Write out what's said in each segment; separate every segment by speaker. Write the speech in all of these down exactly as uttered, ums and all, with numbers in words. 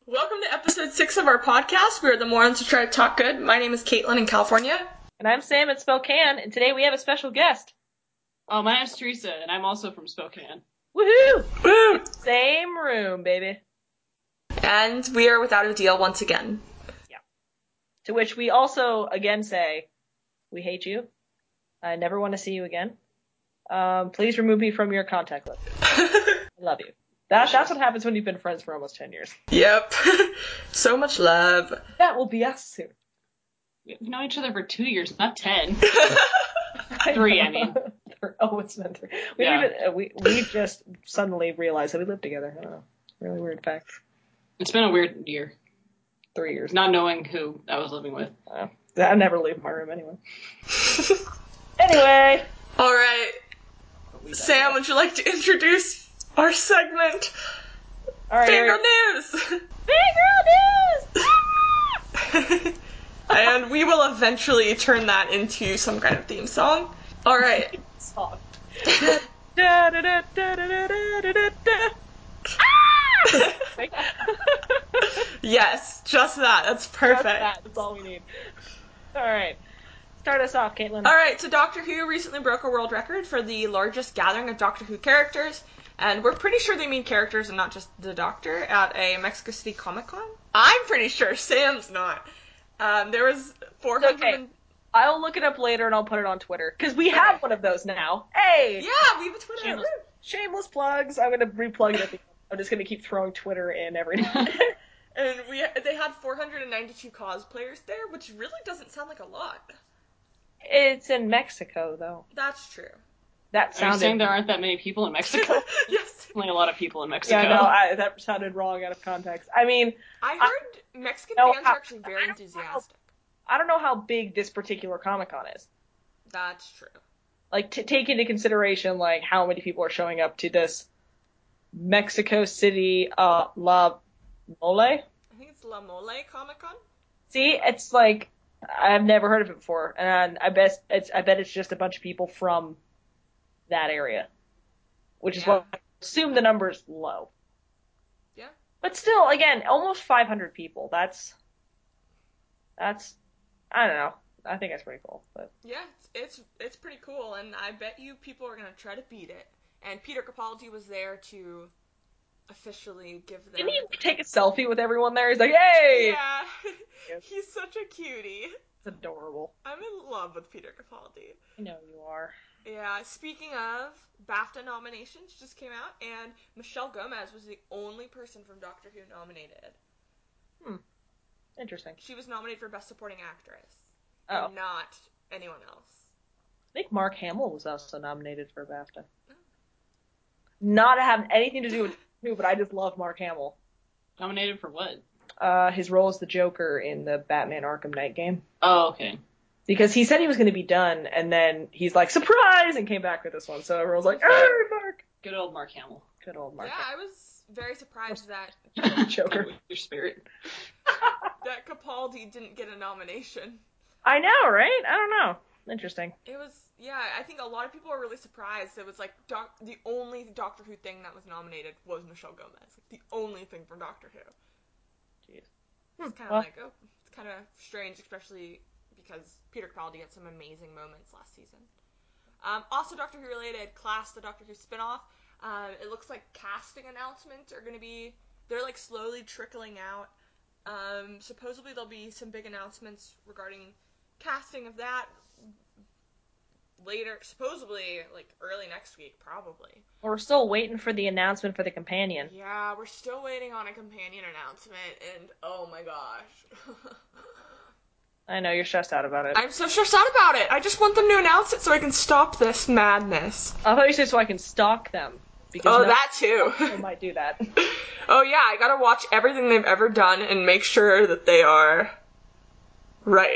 Speaker 1: Welcome to episode six of our podcast. We are the Morons Who Try to Talk Good. My name is Caitlin in California.
Speaker 2: And I'm Sam at Spokane, and today we have a special guest.
Speaker 3: Oh, my name's Teresa, and I'm also from Spokane.
Speaker 2: Woohoo!
Speaker 1: Woo!
Speaker 2: Same room, baby.
Speaker 1: And we are without a deal once again.
Speaker 2: Yeah. To which we also, again, say, we hate you. I never want to see you again. Um, please remove me from your contact list. I love you. That, that's what happens when you've been friends for almost ten years.
Speaker 1: Yep. So much love.
Speaker 2: That will be us soon.
Speaker 3: We've known each other for two years, not ten. Three, I mean.
Speaker 2: Oh, it's meant three. We,
Speaker 3: Yeah.
Speaker 2: even, uh, we, we just suddenly realized that we lived together. I don't know. Really weird fact.
Speaker 3: It's been a weird year,
Speaker 2: Three years.
Speaker 3: not knowing who I was living with.
Speaker 2: Uh, I never leave my room anyway. Anyway.
Speaker 1: All right.
Speaker 3: But we
Speaker 1: Sam, would you like to introduce our segment?
Speaker 2: All right.
Speaker 1: Fangirl News!
Speaker 2: Fangirl news!
Speaker 1: And we will eventually turn that into some kind of theme song. All right.
Speaker 2: Song. Da, da, da, da, da, da, da, da, da.
Speaker 1: Yes, just that. That's perfect.
Speaker 2: That's that. That's all we need. All right. Start us off, Caitlin.
Speaker 1: All right, so Doctor Who recently broke a world record for the largest gathering of Doctor Who characters, and we're pretty sure they mean characters and not just the Doctor, at a Mexico City Comic Con. I'm pretty sure. Sam's not. Um, there was four hundred.
Speaker 2: Okay.
Speaker 1: And...
Speaker 2: I'll look it up later and I'll put it on Twitter. Because we have one of those now. Hey!
Speaker 1: Yeah, we have a Twitter.
Speaker 2: Shameless, shameless plugs. I'm going to replug it at the end. I'm just going to keep throwing Twitter in every now.
Speaker 1: And we they had four hundred ninety-two cosplayers there, which really doesn't sound like a lot.
Speaker 2: It's in Mexico, though.
Speaker 1: That's true.
Speaker 2: That
Speaker 3: Are you
Speaker 2: sounded...
Speaker 3: saying there aren't that many people in Mexico?
Speaker 1: Yes.
Speaker 3: Only a lot of people in Mexico.
Speaker 2: Yeah, no, I, that sounded wrong out of context. I mean...
Speaker 1: I heard I, Mexican
Speaker 2: no,
Speaker 1: fans
Speaker 2: how,
Speaker 1: are actually very enthusiastic.
Speaker 2: I don't know how big this particular Comic-Con is.
Speaker 1: That's true.
Speaker 2: Like, to take into consideration, like, how many people are showing up to this Mexico City, uh, La Mole?
Speaker 1: I think it's La Mole Comic Con.
Speaker 2: See, it's like, I've never heard of it before, and I bet it's, I bet it's just a bunch of people from that area. Which is
Speaker 1: Yeah.
Speaker 2: why I assume the number's low.
Speaker 1: Yeah.
Speaker 2: But still, again, almost five hundred people. That's, that's, I don't know. I think that's pretty cool, but.
Speaker 1: Yeah, it's, it's it's pretty cool, and I bet you people are gonna try to beat it. And Peter Capaldi was there to officially give them.
Speaker 2: Didn't he take a selfie with everyone there? He's like, hey!
Speaker 1: Yeah, he's such a cutie.
Speaker 2: It's adorable.
Speaker 1: I'm in love with Peter Capaldi.
Speaker 2: I know you are.
Speaker 1: Yeah, speaking of, BAFTA nominations just came out, and Michelle Gomez was the only person from Doctor Who nominated.
Speaker 2: Hmm. Interesting.
Speaker 1: She was nominated for Best Supporting Actress.
Speaker 2: Oh.
Speaker 1: And not anyone else.
Speaker 2: I think Mark Hamill was also nominated for BAFTA. Not having anything to do with Who, but I just love Mark Hamill.
Speaker 3: Nominated for what?
Speaker 2: Uh, his role as the Joker in the Batman Arkham Knight game.
Speaker 3: Oh, okay.
Speaker 2: Because he said he was going to be done, and then he's like, surprise! And came back with this one. So everyone's like, hey, Mark!
Speaker 3: Good old Mark Hamill.
Speaker 2: Good old Mark
Speaker 1: Yeah, I was very surprised that
Speaker 2: Hamill. Joker.
Speaker 3: With your spirit.
Speaker 1: that Capaldi didn't get a nomination.
Speaker 2: I know, right? I don't know. Interesting.
Speaker 1: It was, yeah, I think a lot of people were really surprised. It was like, doc, the only Doctor Who thing that was nominated was Michelle Gomez. Like, the only thing from Doctor Who.
Speaker 2: Jeez.
Speaker 1: It's kind of
Speaker 2: Well.
Speaker 1: like, oh, it's kind of strange, especially because Peter Capaldi had some amazing moments last season. Um, also Doctor Who related, Class, the Doctor Who spinoff. Um, it looks like casting announcements are going to be, they're like slowly trickling out. Um, supposedly there'll be some big announcements regarding casting of that later, supposedly like early next week, probably.
Speaker 2: We're still waiting for the announcement for the companion.
Speaker 1: Yeah, we're still waiting on a companion announcement, and oh my gosh.
Speaker 2: I know, you're stressed out about it.
Speaker 1: I'm so stressed out about it. I just want them to announce it so I can stop this madness.
Speaker 2: I thought you said so I can stalk them. Because
Speaker 1: Oh,
Speaker 2: no-
Speaker 1: that too.
Speaker 2: I might do that.
Speaker 1: Oh yeah, I gotta watch everything they've ever done and make sure that they are right.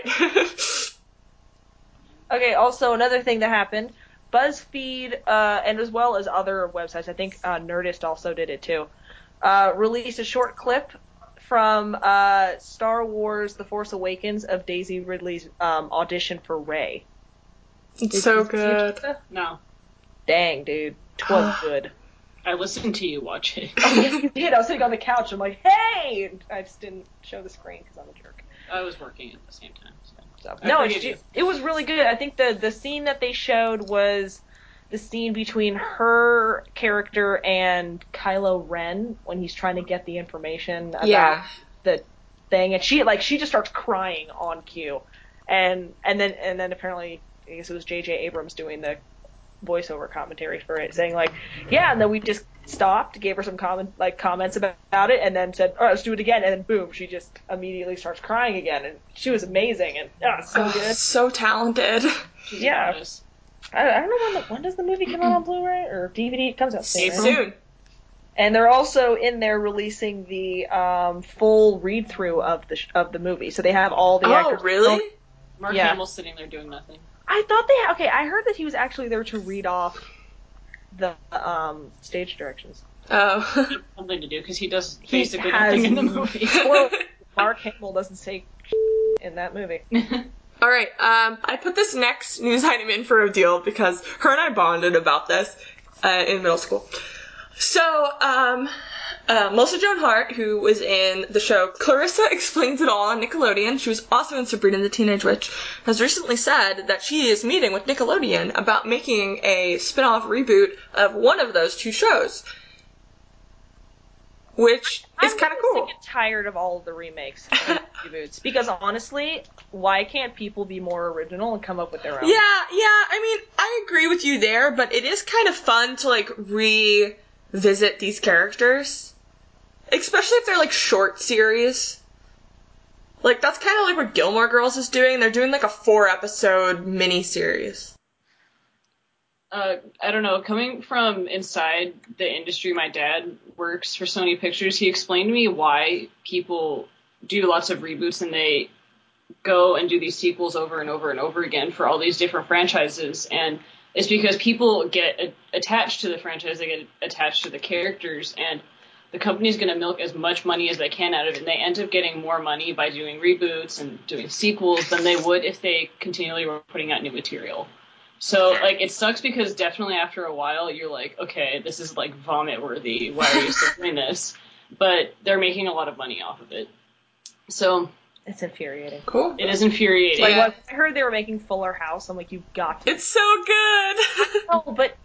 Speaker 2: Okay, also another thing that happened, BuzzFeed, uh, and as well as other websites, I think uh, Nerdist also did it too, uh, released a short clip from uh, Star Wars The Force Awakens of Daisy Ridley's um, audition for Rey.
Speaker 1: It's so good.
Speaker 3: No.
Speaker 2: Dang, dude. 'Twas good.
Speaker 3: I listened to you watch it.
Speaker 2: Oh, yes, you did. I was sitting on the couch. I'm like, hey! And I just didn't show the screen because I'm a jerk.
Speaker 3: I was working at the same time. So,
Speaker 2: so.
Speaker 3: I
Speaker 2: No,
Speaker 3: forgive
Speaker 2: it's
Speaker 3: you.
Speaker 2: just, it was really good. I think the, the scene that they showed was the scene between her character and Kylo Ren when he's trying to get the information about
Speaker 1: Yeah.
Speaker 2: the thing. And she, like, she just starts crying on cue. And, and then, and then apparently, I guess it was J J Abrams doing the voiceover commentary for it, saying like, yeah, and then we just stopped, gave her some comment, like comments about, about it, and then said, all right, let's do it again, and then boom, she just immediately starts crying again, and she was amazing, and oh, so
Speaker 1: Oh,
Speaker 2: good.
Speaker 1: so talented.
Speaker 3: She's
Speaker 2: Yeah.
Speaker 3: a goddess.
Speaker 2: I, I don't know when the, when does the movie come out on Blu-ray or D V D? It comes out soon.
Speaker 3: April.
Speaker 2: Right?
Speaker 1: Soon.
Speaker 2: And they're also in there releasing the um, full read through of the sh- of the movie, so they have all the
Speaker 1: Oh,
Speaker 2: actors.
Speaker 1: really?
Speaker 3: Mark
Speaker 2: Yeah.
Speaker 3: Hamill's sitting there doing nothing.
Speaker 2: I thought they okay. I heard that he was actually there to read off the um, stage directions.
Speaker 1: Oh.
Speaker 3: Something to do because he does
Speaker 2: He
Speaker 3: basically
Speaker 2: has-
Speaker 3: nothing in the movie.
Speaker 2: Well, Mark Hamill doesn't say in that movie.
Speaker 1: All right, um, I put this next news item in for Odile because her and I bonded about this uh, in middle school. So, um, uh, Melissa Joan Hart, who was in the show Clarissa Explains It All on Nickelodeon, she was also in Sabrina the Teenage Witch, has recently said that she is meeting with Nickelodeon about making a spin-off reboot of one of those two shows, which is
Speaker 2: I'm
Speaker 1: kind of
Speaker 2: really
Speaker 1: cool.
Speaker 2: sick and tired of all of the remakes and reboots because honestly, why can't people be more original and come up with their own?
Speaker 1: Yeah, yeah, I mean, I agree with you there, but it is kind of fun to, like, revisit these characters. Especially if they're, like, short series. Like, that's kind of like what Gilmore Girls is doing. They're doing, like, a four-episode mini-series.
Speaker 3: Uh, I don't know, coming from inside the industry, my dad works for Sony Pictures. He explained to me why people do lots of reboots and they go and do these sequels over and over and over again for all these different franchises. And it's because people get a- attached to the franchise, they get attached to the characters, and the company's going to milk as much money as they can out of it. And they end up getting more money by doing reboots and doing sequels than they would if they continually were putting out new material. So, like, it sucks because definitely after a while, you're like, okay, this is, like, vomit-worthy. Why are you still doing this? But they're making a lot of money off of it. So,
Speaker 2: It's infuriating.
Speaker 1: Cool.
Speaker 3: it is infuriating.
Speaker 2: Like,
Speaker 1: Yeah.
Speaker 2: when I heard they were making Fuller House, I'm like, you've got to.
Speaker 1: It's so good!
Speaker 2: Oh, but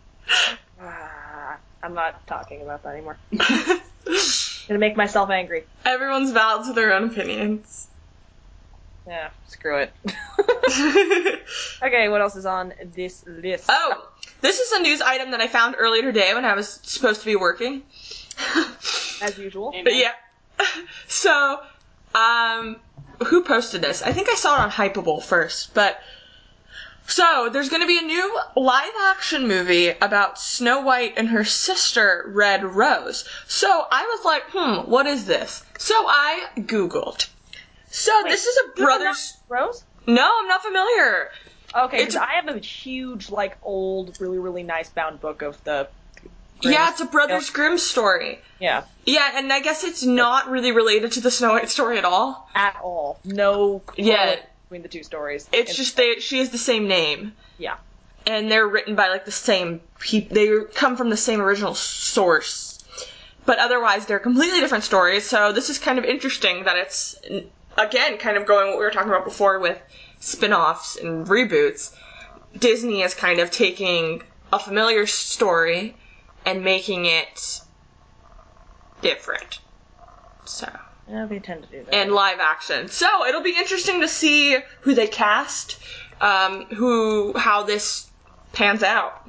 Speaker 2: ah, I'm not talking about that anymore. Gonna make myself angry.
Speaker 1: Everyone's valid to their own opinions.
Speaker 2: Yeah, screw it. Okay, what else is on this list?
Speaker 1: Oh, this is a news item that I found earlier today when I was supposed to be working.
Speaker 2: As usual.
Speaker 3: Amen.
Speaker 1: But yeah. So, um, who posted this? I think I saw it on Hypable first, but so there's going to be a new live action movie about Snow White and her sister Red Rose. So I was like, hmm, what is this? So I Googled. So
Speaker 2: Wait,
Speaker 1: this is a
Speaker 2: you have
Speaker 1: brothers.
Speaker 2: Rose?
Speaker 1: No, I'm not familiar.
Speaker 2: Okay,
Speaker 1: It's
Speaker 2: because
Speaker 1: a-
Speaker 2: I have a huge, like, old, really, really nice bound book of the.
Speaker 1: Yeah,
Speaker 2: Grimm's-
Speaker 1: it's a Brothers Grimm story.
Speaker 2: Yeah,
Speaker 1: Yeah, and I guess it's not really related to the Snow White story at all.
Speaker 2: at all. No
Speaker 1: Yeah.
Speaker 2: correlation between the two stories.
Speaker 1: It's
Speaker 2: And-
Speaker 1: just they she has the same name.
Speaker 2: Yeah.
Speaker 1: And they're written by like the same people. They come from the same original source. But otherwise they're completely different stories. So this is kind of interesting that it's again kind of going what we were talking about before with spin-offs and reboots. Disney is kind of taking a familiar story and making it different. So,
Speaker 2: Yeah, they tend to do that.
Speaker 1: and live action. So, it'll be interesting to see who they cast, um, who, how this pans out.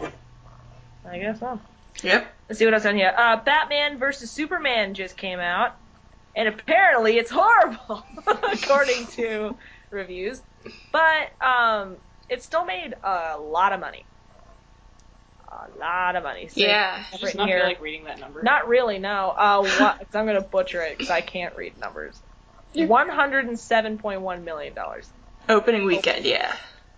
Speaker 2: I guess so.
Speaker 1: Yep.
Speaker 2: Let's see what else on here. Uh, Batman versus Superman just came out, and apparently it's horrible, according to reviews. But um, it still made a lot of money. A lot of money. So
Speaker 1: Yeah.
Speaker 2: it's
Speaker 3: Just
Speaker 2: written
Speaker 3: not
Speaker 2: here.
Speaker 3: feel like reading that number.
Speaker 2: Not really, no. Uh, what, 'cause I'm gonna butcher it because I can't read numbers. One hundred and seven point one million dollars.
Speaker 1: Opening weekend, yeah.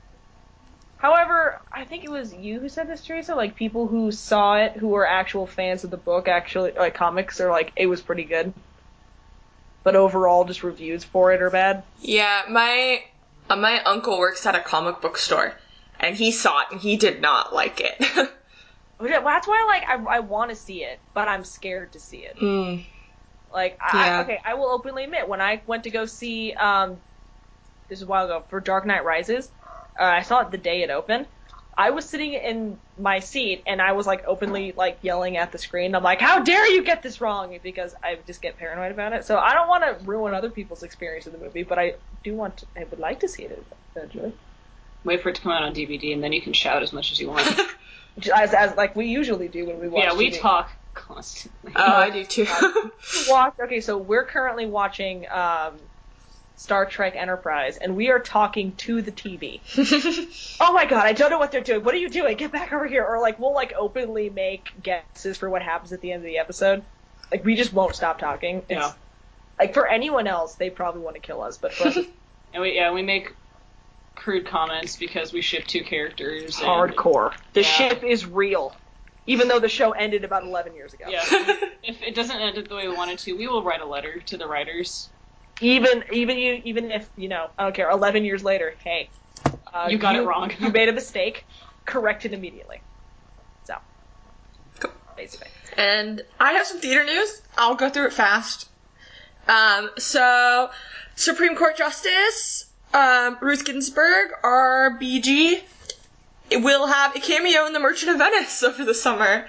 Speaker 2: However, I think it was you who said this, Teresa. Like people who saw it, who were actual fans of the book, actually like comics, are like it was pretty good. But overall, just reviews for it are bad.
Speaker 1: Yeah, my, uh, my uncle works at a comic book store, and he saw it, and he did not like it.
Speaker 2: That's why, like, I, I want to see it, but I'm scared to see it.
Speaker 1: Mm.
Speaker 2: Like, I,
Speaker 1: Yeah.
Speaker 2: okay, I will openly admit, when I went to go see, um, this is a while ago, for Dark Knight Rises, uh, I saw it the day it opened. I was sitting in my seat, and I was, like, openly, like, yelling at the screen. I'm like, how dare you get this wrong? Because I just get paranoid about it. So I don't want to ruin other people's experience of the movie, but I do want to, I would like to see it eventually.
Speaker 3: Wait for it to come out on D V D, and then you can shout as much as you want.
Speaker 2: As, as, like, we usually do when we watch
Speaker 3: Yeah, we
Speaker 2: T V.
Speaker 3: talk constantly.
Speaker 1: Oh, I do too.
Speaker 2: Watch, okay, so we're currently watching um, Star Trek Enterprise, and we are talking to the T V. Oh my god, I don't know what they're doing. What are you doing? Get back over here. Or, like, we'll, like, openly make guesses for what happens at the end of the episode. Like, we just won't stop talking. It's,
Speaker 3: Yeah.
Speaker 2: Like, for anyone else, they probably want to kill us, but for us, it's
Speaker 3: And we, yeah, we make crude comments because we ship two characters. And,
Speaker 2: hardcore. The
Speaker 3: yeah.
Speaker 2: ship is real. Even though the show ended about eleven years ago.
Speaker 3: Yeah, if it doesn't end it the way we wanted to, we will write a letter to the writers.
Speaker 2: Even, even you, even if, you know, I don't care, eleven years later, hey. Uh,
Speaker 3: You got it wrong.
Speaker 2: You made a mistake. Correct it immediately. So.
Speaker 1: Cool.
Speaker 2: Basically.
Speaker 1: And I have some theater news. I'll go through it fast. Um, so, Supreme Court Justice, um, Ruth Ginsburg, R B G, will have a cameo in The Merchant of Venice over the summer.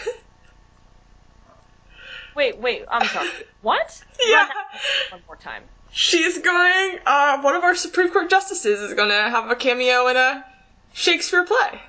Speaker 2: Wait, wait, I'm sorry. What?
Speaker 1: Yeah.
Speaker 2: Run that one more time.
Speaker 1: She's going, uh, one of our Supreme Court justices is going to have a cameo in a Shakespeare play.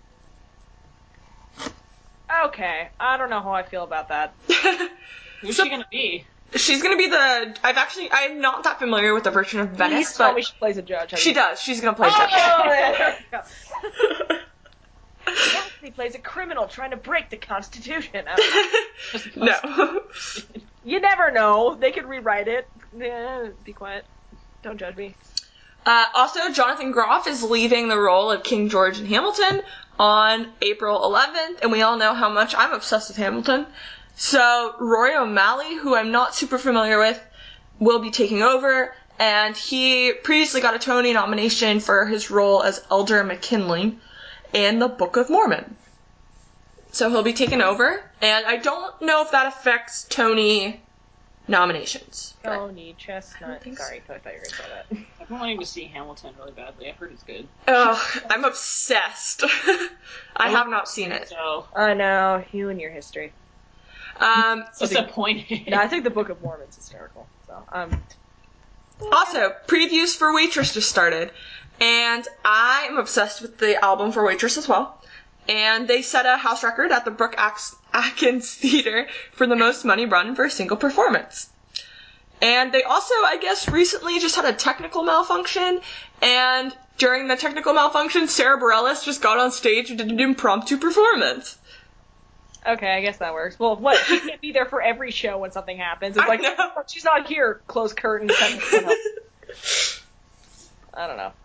Speaker 2: Okay, I don't know how I feel about that.
Speaker 3: Who's
Speaker 1: So-
Speaker 3: she gonna be?
Speaker 1: She's going to be the, I've actually, I'm not that familiar with The Merchant of Venice,
Speaker 2: Please tell
Speaker 1: but
Speaker 2: me she plays a judge.
Speaker 1: she does. She's going to play
Speaker 2: Oh,
Speaker 1: judge.
Speaker 2: there we go. She actually plays a criminal trying to break the Constitution. I don't know.
Speaker 1: No.
Speaker 2: You never know. They could rewrite it. Yeah, be quiet. Don't judge me.
Speaker 1: Uh, also, Jonathan Groff is leaving the role of King George in Hamilton on April eleventh, and we all know how much I'm obsessed with Hamilton. So, Roy O'Malley, who I'm not super familiar with, will be taking over, and he previously got a Tony nomination for his role as Elder McKinley in the Book of Mormon. So he'll be taking over, and I don't know if that affects Tony nominations. but-
Speaker 2: Tony Chestnut.
Speaker 1: think so.
Speaker 2: Sorry, I thought you were going to say that.
Speaker 3: I've been wanting to see Hamilton really badly. I've heard it's good.
Speaker 1: Oh, I'm obsessed. I have not seen it.
Speaker 3: So,
Speaker 2: I know, you and your history.
Speaker 1: Um,
Speaker 3: disappointed.
Speaker 2: No, I think the Book of Mormon's hysterical. So, um,
Speaker 1: also, previews for Waitress just started, and I am obsessed with the album for Waitress as well. And they set a house record at the Brooke Ax- Atkins Theater for the most money run for a single performance. And they also, I guess, recently just had a technical malfunction, and during the technical malfunction, Sarah Bareilles just got on stage and did an impromptu performance.
Speaker 2: okay, I guess that works. Well, what? She can't be there for every show when something happens. It's
Speaker 1: I
Speaker 2: like,
Speaker 1: know.
Speaker 2: she's not here. Close curtains. I don't know.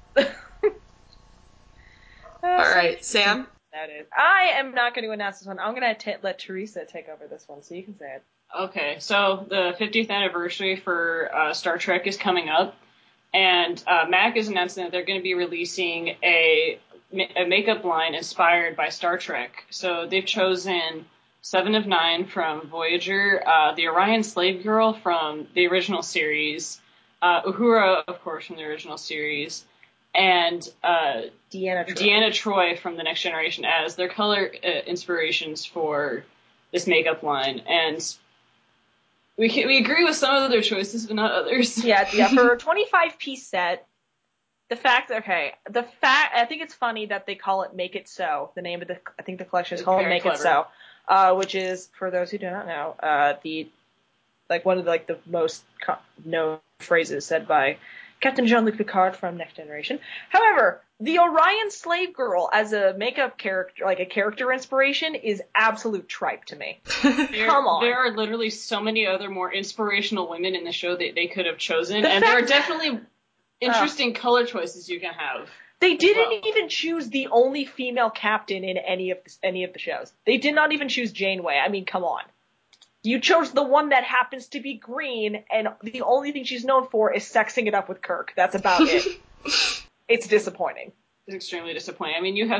Speaker 1: Alright, Sam?
Speaker 2: That is. I am not going to announce this one. I'm going to let Teresa take over this one, so you can say it.
Speaker 3: Okay, so the fiftieth anniversary for uh, Star Trek is coming up, and uh, Mac is announcing that they're going to be releasing a, a makeup line inspired by Star Trek. So they've chosen Seven of Nine from Voyager, uh, the Orion Slave Girl from the original series, uh, Uhura, of course, from the original series, and uh,
Speaker 2: Deanna Troi.
Speaker 3: Deanna Troi from The Next Generation as their color uh, inspirations for this makeup line. And we can, we agree with some of their choices, but not others.
Speaker 2: Yeah, yeah, for a twenty-five piece set, the fact, okay, the fact, I think it's funny that they call it Make It So. The name of the, I think the collection is
Speaker 3: It's
Speaker 2: called
Speaker 3: very
Speaker 2: Make
Speaker 3: clever.
Speaker 2: It So, uh, which is, for those who do not know, uh, the, like, one of the, like, the most co- known phrases said by Captain Jean-Luc Picard from Next Generation. However, the Orion Slave Girl as a makeup character, like a character inspiration, is absolute tripe to me.
Speaker 3: There,
Speaker 2: Come on.
Speaker 3: There are literally so many other more inspirational women in the show that they could have chosen,
Speaker 2: The
Speaker 3: and there are
Speaker 2: fact-
Speaker 3: definitely interesting color choices you can have.
Speaker 2: They didn't
Speaker 3: well.
Speaker 2: even choose the only female captain in any of the, any of the shows. They did not even choose Janeway. I mean, come on. You chose the one that happens to be green, and the only thing she's known for is sexing it up with Kirk. That's about it. It's disappointing.
Speaker 3: It's extremely disappointing. I mean, you have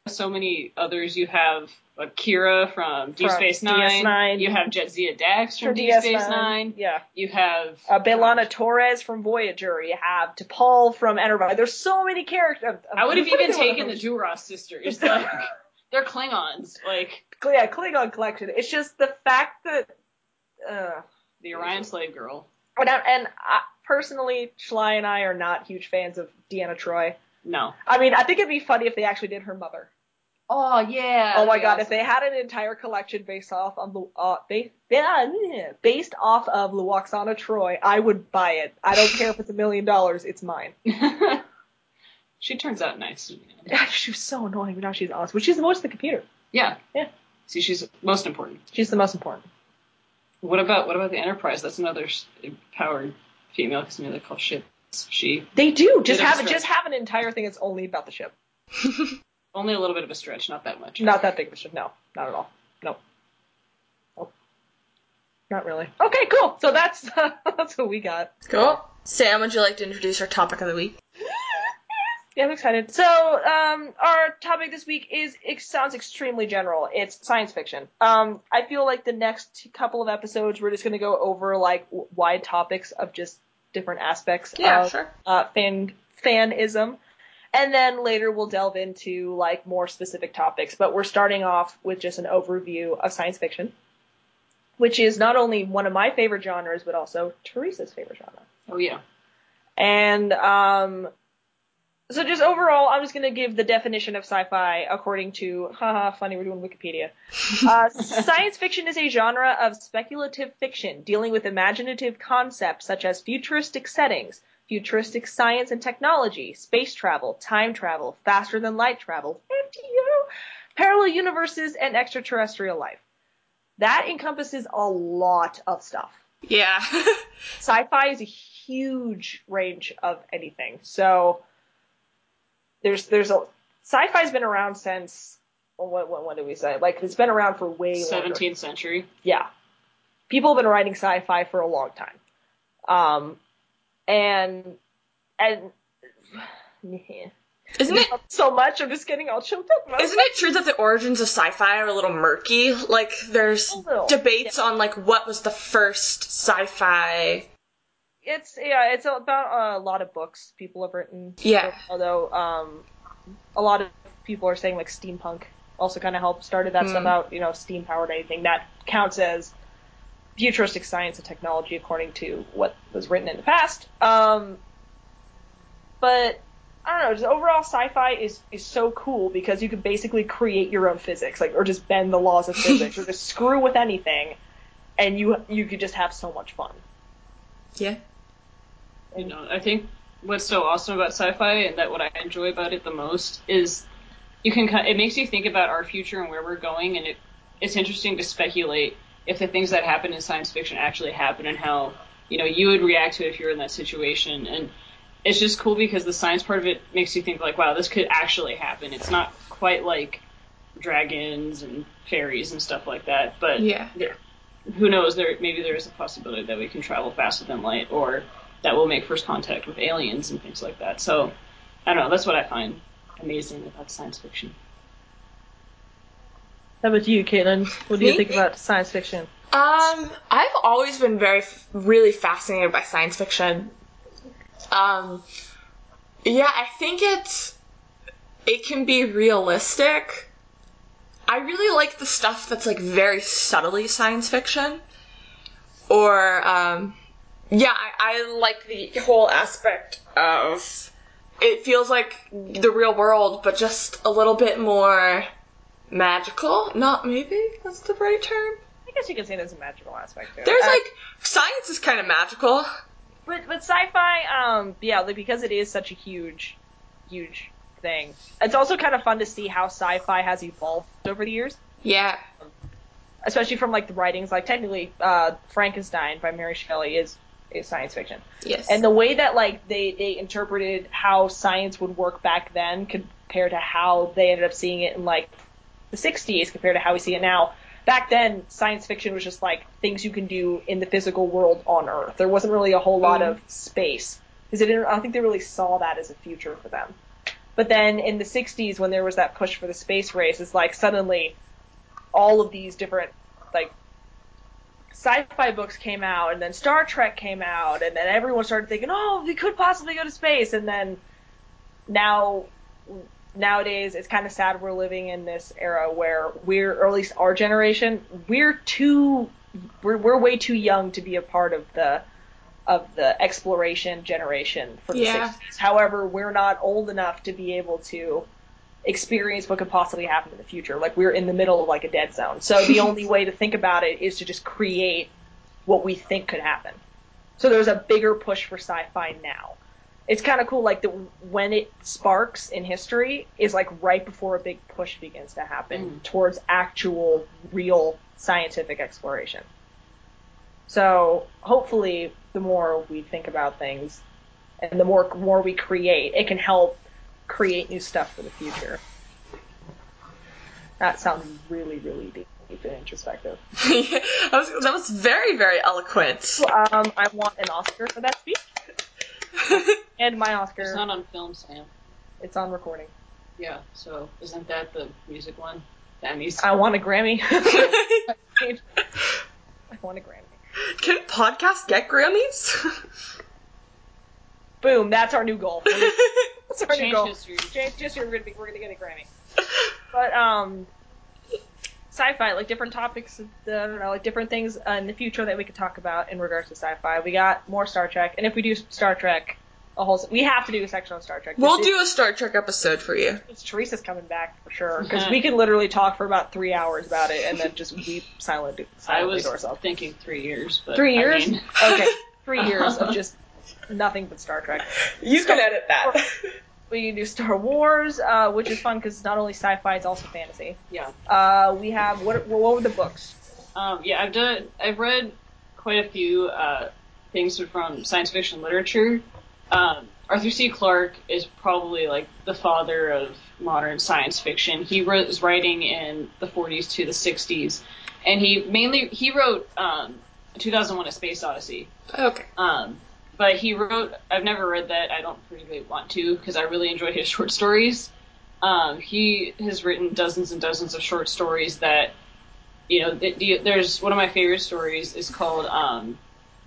Speaker 3: so many others. You have Akira from Deep
Speaker 2: From
Speaker 3: Space
Speaker 2: D S
Speaker 3: Nine.
Speaker 2: nine.
Speaker 3: You have Jadzia Dax from
Speaker 2: From
Speaker 3: Deep
Speaker 2: D S
Speaker 3: Space
Speaker 2: nine.
Speaker 3: Nine.
Speaker 2: Yeah.
Speaker 3: You have
Speaker 2: Uh, Belana
Speaker 3: gosh,
Speaker 2: Torres from Voyager. You have T'Pol from Enterprise. There's so many characters.
Speaker 3: I would have even taken the Duras sisters. Like, they're Klingons. Like,
Speaker 2: yeah, Klingon collection. It's just the fact that uh,
Speaker 3: the Orion slave girl.
Speaker 2: And, I, and I, personally, Schley and I are not huge fans of Deanna Troi.
Speaker 3: No.
Speaker 2: I mean, I think it'd be funny if they actually did her mother.
Speaker 3: Oh yeah.
Speaker 2: Oh my god,
Speaker 3: awesome.
Speaker 2: if they had an entire collection based off on the uh, based yeah, based off of Luoxana Troi, I would buy it. I don't care if it's a million dollars, it's mine.
Speaker 3: She turns out nice.
Speaker 2: She was so annoying, but now she's awesome. But she's the voice of the computer.
Speaker 3: Yeah.
Speaker 2: Yeah.
Speaker 3: See, she's most important.
Speaker 2: She's the most important.
Speaker 3: What about what about the Enterprise? That's another empowered female because they call ships she.
Speaker 2: They do just
Speaker 3: Bit of a
Speaker 2: have
Speaker 3: stretch.
Speaker 2: just have an entire thing that's only about the ship.
Speaker 3: Only a little bit of a stretch, not that much.
Speaker 2: Not that big of a ship. No, not at all. No. Nope. Not really. Okay, cool. So that's that's what we got.
Speaker 1: Cool. Sam, would you like to introduce our topic of the week?
Speaker 2: Yeah, I'm excited. So, um, our topic this week is, it sounds extremely general. It's science fiction. Um, I feel like the next couple of episodes, we're just gonna go over, like, w- wide topics of just different aspects
Speaker 1: Yeah,
Speaker 2: of,
Speaker 1: sure.
Speaker 2: uh, fan, fanism. And then later we'll delve into, like, more specific topics. But we're starting off with just an overview of science fiction, which is not only one of my favorite genres, but also Teresa's favorite genre.
Speaker 3: Oh yeah.
Speaker 2: And, um, so just overall, I'm just going to give the definition of sci-fi according to, haha, funny, we're doing Wikipedia. Uh, science fiction is a genre of speculative fiction dealing with imaginative concepts such as futuristic settings, futuristic science and technology, space travel, time travel, faster than light travel, M T O, parallel universes, and extraterrestrial life. That encompasses a lot of stuff.
Speaker 1: Yeah.
Speaker 2: Sci-fi is a huge range of anything. So there's there's a sci-fi's been around since well, what what what did we say? Like it's been around for way longer.
Speaker 3: seventeenth century.
Speaker 2: Yeah, people have been writing sci-fi for a long time. Um, and and yeah.
Speaker 1: Isn't it
Speaker 2: so much? I'm just getting all choked up. About
Speaker 1: Isn't it true that the origins of sci-fi are a little murky? Like, there's
Speaker 2: A little,
Speaker 1: debates
Speaker 2: yeah.
Speaker 1: on, like, what was the first sci-fi...
Speaker 2: It's yeah, it's about a lot of books people have written.
Speaker 1: Yeah.
Speaker 2: Although um, a lot of people are saying like steampunk also kind of helped started that
Speaker 1: Hmm.
Speaker 2: stuff out. You know, steam powered anything that counts as futuristic science and technology according to what was written in the past. Um, but I don't know. Just overall, sci-fi is is so cool because you can basically create your own physics, like or just bend the laws of physics, or just screw with anything, and you you could just have so much fun.
Speaker 1: Yeah.
Speaker 3: You know, I think what's so awesome about sci-fi and that what I enjoy about it the most is you can kind it makes you think about our future and where we're going, and it it's interesting to speculate if the things that happen in science fiction actually happen and how, you know, you would react to it if you're in that situation. And it's just cool because the science part of it makes you think like, wow, this could actually happen. It's not quite like dragons and fairies and stuff like that, but
Speaker 1: Yeah.
Speaker 3: there, who knows, there maybe there is a possibility that we can travel faster than light, or that will make first contact with aliens and things like that. So, I don't know, that's what I find amazing about science fiction.
Speaker 2: How about you, Caitlin? What do you
Speaker 1: Me?
Speaker 2: think about science fiction?
Speaker 1: Um, I've always been very, really fascinated by science fiction. Um, yeah, I think it's, it can be realistic. I really like the stuff that's, like, very subtly science fiction. Or, um, yeah, I, I like the whole aspect of, it feels like the real world, but just a little bit more magical. Not maybe that's the right term.
Speaker 2: I guess you could say there's a magical aspect to it.
Speaker 1: There's
Speaker 2: Uh,
Speaker 1: like science is kind of magical.
Speaker 2: But, but sci-fi, um, yeah, like, because it is such a huge, huge thing. It's also kind of fun to see how sci-fi has evolved over the years,
Speaker 1: Yeah.
Speaker 2: especially from like the writings. Like technically, uh, Frankenstein by Mary Shelley is is science fiction,
Speaker 1: Yes.
Speaker 2: and the way that like they they interpreted how science would work back then compared to how they ended up seeing it in like the sixties compared to how we see it now. Back then, science fiction was just like things you can do in the physical world on Earth. There wasn't really a whole lot
Speaker 1: Mm.
Speaker 2: of space because they didn't. I don't think they really saw that as a future for them. But then in the sixties, when there was that push for the space race, it's like suddenly all of these different, like, sci-fi books came out, and then Star Trek came out, and then everyone started thinking, oh, we could possibly go to space, and then now, nowadays, it's kind of sad we're living in this era where we're, or at least our generation, we're too, we're, we're way too young to be a part of the, of the exploration generation for the
Speaker 1: Yeah.
Speaker 2: sixties. However, we're not old enough to be able to experience what could possibly happen in the future. Like, we're in the middle of, like, a dead zone. So the only way to think about it is to just create what we think could happen. So there's a bigger push for sci-fi now. It's kind of cool, like, the, when it sparks in history is, like, right before a big push begins to happen
Speaker 3: Mm.
Speaker 2: towards actual, real scientific exploration. So hopefully the more we think about things and the more more we create, it can help create new stuff for the future. That sounds really, really deep and introspective.
Speaker 1: that, was, that was very, very eloquent.
Speaker 2: Um, I want an Oscar for that speech. And my Oscar.
Speaker 3: It's not on film, Sam.
Speaker 2: It's on recording.
Speaker 3: Yeah, so isn't that the music one? The Emmys.
Speaker 2: I want a Grammy. I want a Grammy.
Speaker 1: Can podcasts get Grammys?
Speaker 2: Boom, that's our new goal. That's our new
Speaker 3: Change
Speaker 2: goal.
Speaker 3: history.
Speaker 2: Change history, we're gonna be, we're gonna get a Grammy. But, um, sci-fi, like different topics, I don't know, like different things uh, in the future that we could talk about in regards to sci-fi. We got more Star Trek, and if we do Star Trek, a whole, we have to do a section on Star Trek.
Speaker 1: We'll
Speaker 2: This
Speaker 1: do a Star Trek episode for you.
Speaker 2: is, Teresa's coming back for sure, because we could literally talk for about three hours about it and then just weep silently,
Speaker 3: I
Speaker 2: silently
Speaker 3: was
Speaker 2: to ourselves.
Speaker 3: thinking three years, but
Speaker 2: Three years?
Speaker 3: I mean...
Speaker 2: Okay, three years of just nothing but Star Trek.
Speaker 1: You can edit that.
Speaker 2: We can do Star Wars, uh, which is fun because it's not only sci-fi, it's also fantasy.
Speaker 3: Yeah.
Speaker 2: Uh, we have, what, what were the books?
Speaker 3: Um, yeah, I've done. I've read quite a few uh, things from science fiction literature. Um, Arthur C. Clarke is probably like the father of modern science fiction. He was writing in the forties to the sixties, and he mainly he wrote um, two thousand one: A Space Odyssey.
Speaker 1: Okay.
Speaker 3: Um, but he wrote. I've never read that. I don't particularly want to because I really enjoy his short stories. Um, he has written dozens and dozens of short stories that. You know, the, the, there's one of my favorite stories is called um,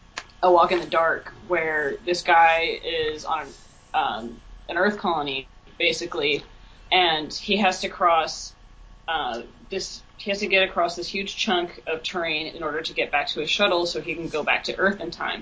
Speaker 3: A Walk in the Dark, where this guy is on um, an Earth colony, basically, and he has to cross uh, this. He has to get across this huge chunk of terrain in order to get back to his shuttle, so he can go back to Earth in time.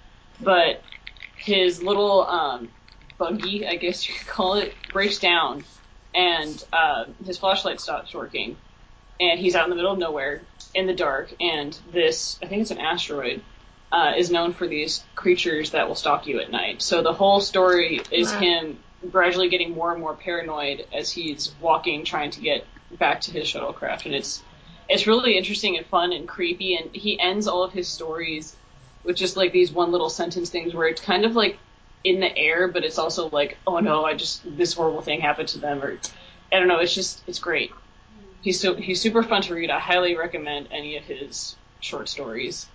Speaker 3: But his little um, buggy, I guess you could call it, breaks down, and uh, his flashlight stops working. And he's out in the middle of nowhere, in the dark, and this, I think it's an asteroid, uh, is known for these creatures that will stalk you at night. So the whole story is
Speaker 1: Wow.
Speaker 3: him gradually getting more and more paranoid as he's walking, trying to get back to his shuttlecraft. And it's it's really interesting and fun and creepy, and he ends all of his stories with just like these one little sentence things where it's kind of like in the air, but it's also like, oh no, I just, this horrible thing happened to them, or I don't know, it's just, it's great. He's so he's super fun to read. I highly recommend any of his short stories.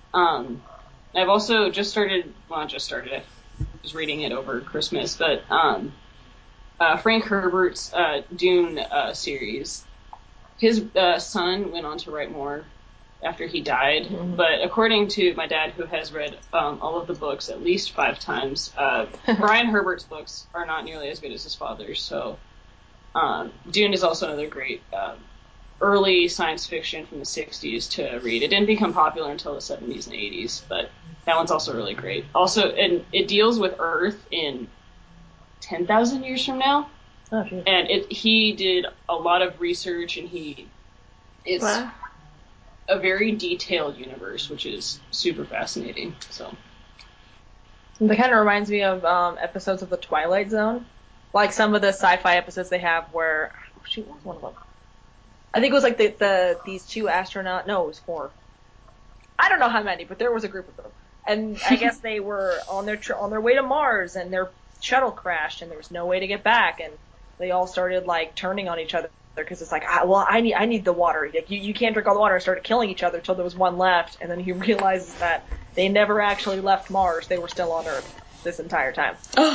Speaker 3: Um, I've also just started, well, not just started, I was reading it over Christmas, but um, uh, Frank Herbert's uh, Dune uh, series. His uh, son went on to write more after he died,
Speaker 2: Mhm.
Speaker 3: but according to my dad, who has read um, all of the books at least five times, uh, Brian Herbert's books are not nearly as good as his father's, so um, Dune is also another great um, early science fiction from the sixties to read. It didn't become popular until the seventies and eighties, but that one's also really great. Also, and it deals with Earth in ten thousand years from now,
Speaker 2: Oh, geez.
Speaker 3: and it, he did a lot of research, and he it's
Speaker 1: Wow.
Speaker 3: a very detailed universe, which is super fascinating. So
Speaker 2: That kind of reminds me of um, episodes of The Twilight Zone. Like some of the sci-fi episodes they have where, oh, shoot, what was one of them? I think it was like the, the these two astronauts, no, it was four. I don't know how many, but there was a group of them. And I guess they were on their tr- on their way to Mars, and their shuttle crashed, and there was no way to get back, and they all started like turning on each other because it's like, ah, well, I need I need the water. Like, you you can't drink all the water. And started killing each other until there was one left, and then he realizes that they never actually left Mars; they were still on Earth this entire time.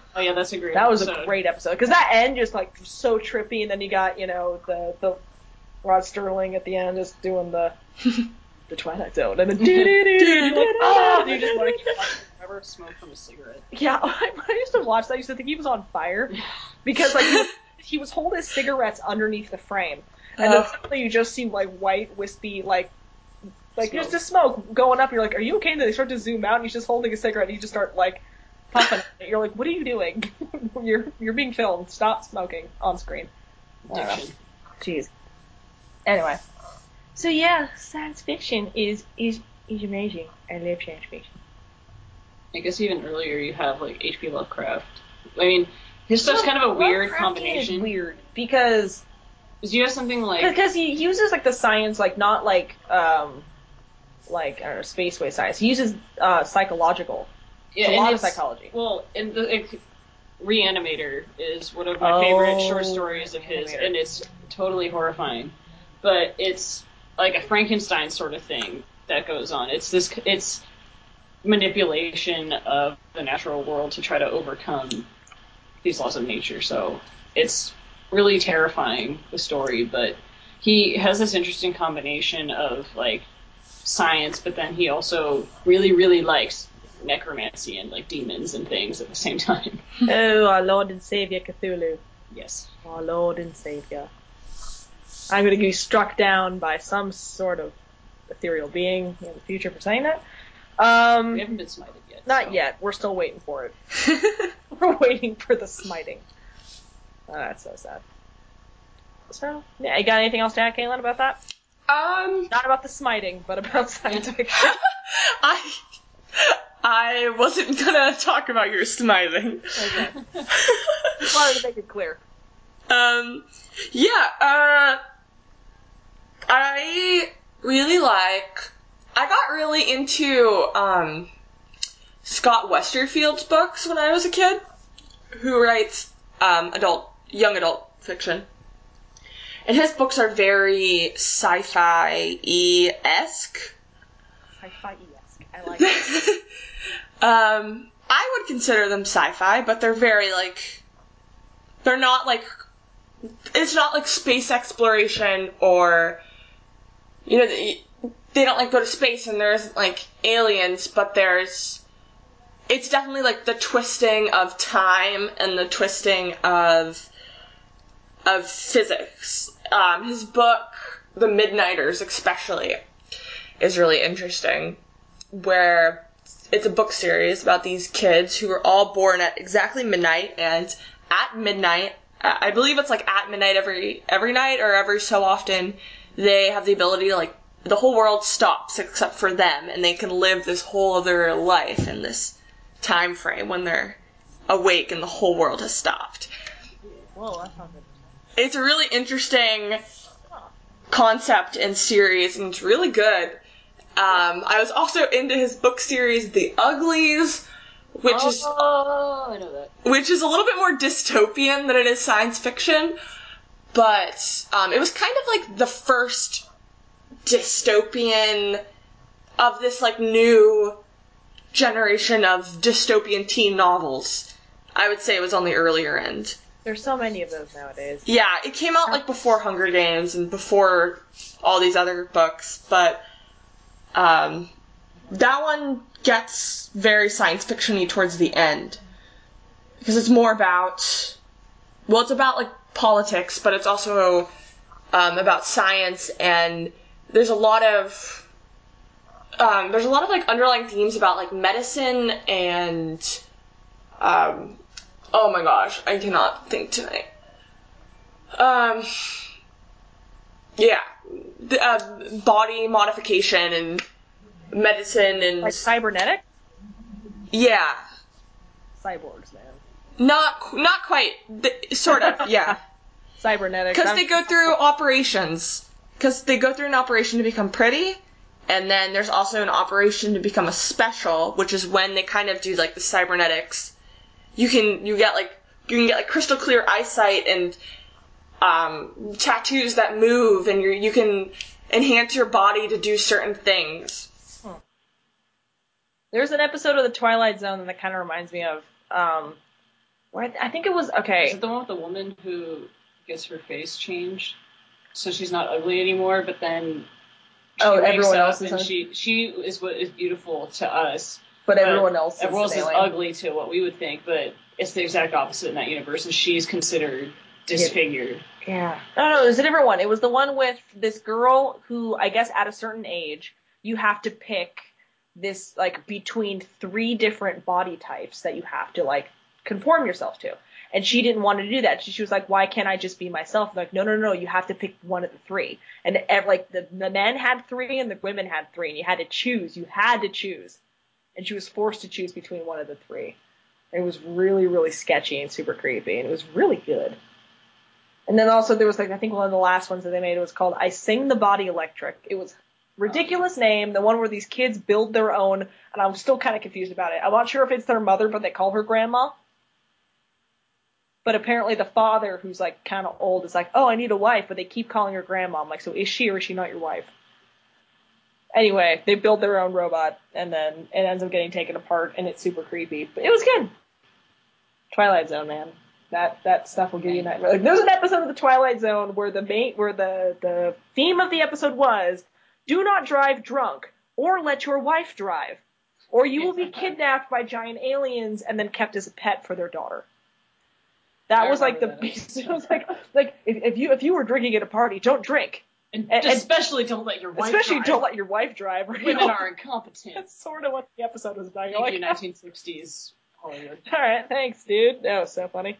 Speaker 3: Oh yeah, that's a great
Speaker 2: That was
Speaker 3: episode.
Speaker 2: a great episode. Because that end just, like, was so trippy, and then you got, you know, the, the Rod Sterling at the end just doing the the Twilight Zone. And then
Speaker 3: You're like, oh,
Speaker 2: you just want to keep watching.
Speaker 3: Never smoke from a cigarette.
Speaker 2: Yeah, when I used to watch that, I used to think he was on fire. Because, like, he was, he was holding his cigarettes underneath the frame. And then
Speaker 1: Oh.
Speaker 2: suddenly you just see, like, white, wispy, like, like,
Speaker 3: Smoke.
Speaker 2: just the smoke going up. You're like, are you okay? And then they start to zoom out, and he's just holding a cigarette, and you just start, like, puffing it. You're like, what are you doing? you're you're being filmed. Stop smoking on screen.
Speaker 3: Addiction.
Speaker 2: Jeez. Anyway. So yeah, science fiction is, is, is amazing. I love science fiction.
Speaker 3: I guess even earlier you have like H P Lovecraft. I mean, his stuff's kind of a weird
Speaker 2: Lovecraftian
Speaker 3: combination.
Speaker 2: is weird because
Speaker 3: Because you have something like
Speaker 2: because he uses like the science, like not like um like I don't know, spaceway science. He uses uh psychological.
Speaker 3: yeah,
Speaker 2: It's a
Speaker 3: and
Speaker 2: lot of
Speaker 3: it's-
Speaker 2: psychology.
Speaker 3: Well, and the like, Reanimator is one of my
Speaker 2: Oh,
Speaker 3: favorite short stories of his,
Speaker 2: Reanimator.
Speaker 3: and it's totally horrifying. But it's like a Frankenstein sort of thing that goes on. It's this, it's manipulation of the natural world to try to overcome these laws of nature. So it's really terrifying, the story, but he has this interesting combination of like science, but then he also really, really likes necromancy and like demons and things at the same time.
Speaker 2: Oh, our Lord and Savior Cthulhu.
Speaker 3: Yes.
Speaker 2: Our Lord and Savior. I'm going to be struck down by some sort of ethereal being in the future for saying that. Um,
Speaker 3: We haven't been smited yet.
Speaker 2: not
Speaker 3: so.
Speaker 2: yet. We're still waiting for it. We're waiting for the smiting. Oh, that's so sad. So, yeah, you got anything else to add, Caitlin, about that?
Speaker 1: Um,
Speaker 2: Not about the smiting, but about science fiction.
Speaker 1: I I wasn't gonna talk about your smithing.
Speaker 2: Okay. Just wanted to make it clear.
Speaker 1: Um, yeah, uh, I really like, I got really into, um, Scott Westerfield's books when I was a kid, who writes, um, adult, young adult fiction. And his books are very sci-fi-y-esque.
Speaker 2: Sci-fi-esque. I like it.
Speaker 1: um, I would consider them sci-fi, but they're very, like, they're not, like, it's not, like, space exploration or, you know, they, they don't, like, go to space and there isn't, like, aliens, but there's, it's definitely, like, the twisting of time and the twisting of, of physics. Um, his book, The Midnighters, especially, is really interesting, where it's a book series about these kids who are all born at exactly midnight, and at midnight, I believe it's like at midnight every every night or every so often, they have the ability to, like, the whole world stops except for them, and they can live this whole other life in this time frame when they're awake and the whole world has stopped.
Speaker 2: Whoa, that sounds interesting.
Speaker 1: It's a really interesting concept and series, and it's really good. Um, I was also into his book series, The Uglies, which
Speaker 3: oh,
Speaker 1: is
Speaker 3: Oh, I know that.
Speaker 1: which is a little bit more dystopian than it is science fiction, but um, it was kind of like the first dystopian of this like new generation of dystopian teen novels. I would say it was on the earlier end.
Speaker 2: There's so many of those nowadays.
Speaker 1: Yeah, it came out like before Hunger Games and before all these other books, but um, that one gets very science fiction-y towards the end. Because it's more about, well, it's about, like, politics, but it's also um, about science, and there's a lot of, um, there's a lot of, like, underlying themes about, like, medicine and, um, oh my gosh, I cannot think tonight. Um, yeah, the, uh, body modification and medicine and,
Speaker 2: Like cybernetic?
Speaker 1: yeah,
Speaker 2: Cyborgs, man.
Speaker 1: not, not quite, th- sort of, yeah.
Speaker 2: Cybernetics.
Speaker 1: Because
Speaker 2: I'm-
Speaker 1: they go through operations. Because they go through an operation to become pretty, and then there's also an operation to become a special, which is when they kind of do like the cybernetics. You can you get like you can get like crystal clear eyesight and um, tattoos that move, and you you can enhance your body to do certain things.
Speaker 2: There's an episode of The Twilight Zone that kind of reminds me of, um, Where, I think it was, okay.
Speaker 3: Is it the one with the woman who gets her face changed? So she's not ugly anymore, but then she
Speaker 2: oh,
Speaker 3: wakes
Speaker 2: everyone
Speaker 3: up
Speaker 2: else is
Speaker 3: and
Speaker 2: un-
Speaker 3: she, she is what is beautiful to us.
Speaker 2: But, but everyone else is
Speaker 3: Everyone else is
Speaker 2: alien.
Speaker 3: ugly to what we would think, but it's the exact opposite in that universe, and she's considered disfigured.
Speaker 2: Yeah. No, no, it was a different one. It was the one with this girl who, I guess at a certain age, you have to pick this, like, between three different body types that you have to, like, conform yourself to. And she didn't want to do that. She, she was like, why can't I just be myself? And like, no, no, no, you have to pick one of the three. And, like, the, the men had three and the women had three, and you had to choose. You had to choose. And she was forced to choose between one of the three. It was really, really sketchy and super creepy, and it was really good. And then also there was, like, I think one of the last ones that they made, it was called I Sing the Body Electric. It was ridiculous name, the one where these kids build their own, and I'm still kind of confused about it. I'm not sure if it's their mother, but they call her grandma. But apparently the father, who's, like, kind of old, is like, oh, I need a wife, but they keep calling her grandma. I'm like, so is she or is she not your wife? Anyway, they build their own robot, and then it ends up getting taken apart, and it's super creepy. But it was good. Twilight Zone, man. That that stuff will give you nightmares. Like, there's an episode of the Twilight Zone where the main, where the, the theme of the episode was, do not drive drunk, or let your wife drive, or you will be kidnapped by giant aliens and then kept as a pet for their daughter. That
Speaker 3: I
Speaker 2: was like the
Speaker 3: remember that.
Speaker 2: it was like like if, if you if you were drinking at a party, don't drink.
Speaker 3: And,
Speaker 2: And-
Speaker 3: especially don't let your wife
Speaker 2: Especially
Speaker 3: drive.
Speaker 2: don't let your wife drive. Or, you
Speaker 3: Women
Speaker 2: know,
Speaker 3: are incompetent.
Speaker 2: That's sort of what the episode was about. You're
Speaker 3: Thank
Speaker 2: like,
Speaker 3: you, nineteen sixties Hollywood.
Speaker 2: all right, thanks, dude. That was so funny.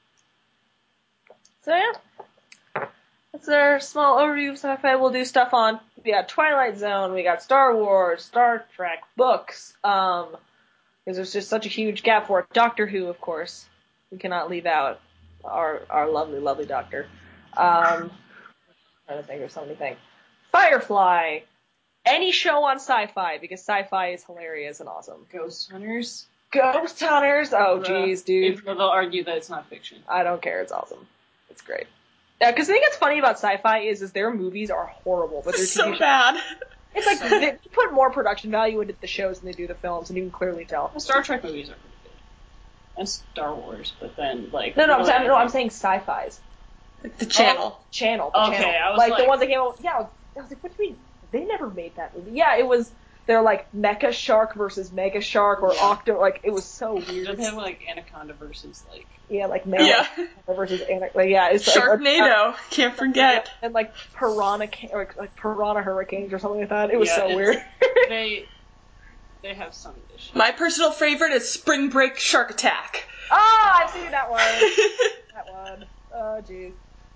Speaker 2: So yeah, that's our small overview of sci-fi. We'll do stuff on, we got Twilight Zone, we got Star Wars, Star Trek, books, um, because there's just such a huge gap for it. Doctor Who, of course, we cannot leave out our our lovely, lovely Doctor. Um, I'm trying to think of so many things. Firefly, any show on sci-fi, because sci-fi is hilarious and awesome.
Speaker 3: Ghost Hunters.
Speaker 2: Ghost Hunters, oh jeez, dude.
Speaker 3: If they'll argue that it's not fiction.
Speaker 2: I don't care. It's awesome. It's great. Yeah, because the thing that's funny about sci-fi is, is their movies are horrible, but their T V
Speaker 1: So
Speaker 2: shows,
Speaker 1: bad.
Speaker 2: it's like they put more production value into the shows than they do the films, and you can clearly tell.
Speaker 3: The Star Trek movies are pretty good. And Star Wars, but then, like...
Speaker 2: No, no, I'm
Speaker 3: really
Speaker 2: saying, no, I'm
Speaker 3: anything-
Speaker 2: saying sci-fis.
Speaker 1: Like the channel.
Speaker 2: Oh, channel. The
Speaker 3: Okay,
Speaker 2: channel.
Speaker 3: I was
Speaker 2: like, the
Speaker 3: like-
Speaker 2: ones that came out. Yeah, I was, I was like, what do you mean? They never made that movie. Yeah, it was. They're like Mecha Shark versus Mega Shark or
Speaker 3: Yeah.
Speaker 2: Octo. Like, it was so weird.
Speaker 3: Don't they have, like, Anaconda versus, like...
Speaker 2: Yeah, like Mega
Speaker 1: Yeah.
Speaker 2: versus Anac. Like, yeah, it's like,
Speaker 1: Sharknado. Can't forget.
Speaker 2: and like piranha, ca- or like piranha hurricanes or something like that. It was
Speaker 3: Yeah,
Speaker 2: so
Speaker 3: it's-
Speaker 2: weird.
Speaker 3: They... They have some issues.
Speaker 1: My personal favorite is Spring Break Shark Attack.
Speaker 2: Oh, I've seen that one. That one. Oh, jeez.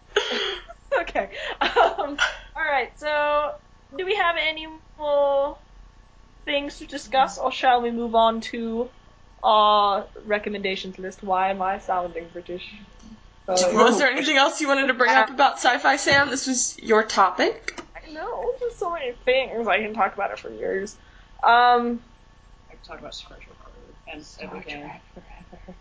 Speaker 2: Okay. Um, alright, so, do we have any more things to discuss, or shall we move on to our recommendations list? Why am I sounding British? Uh,
Speaker 1: Was there anything else you wanted to bring up about sci-fi, Sam? This was your topic.
Speaker 2: I know, there's so many things. I can talk about it for years. Um,
Speaker 3: I can talk about Star Trek and
Speaker 2: Star
Speaker 3: everything.
Speaker 2: Trek forever.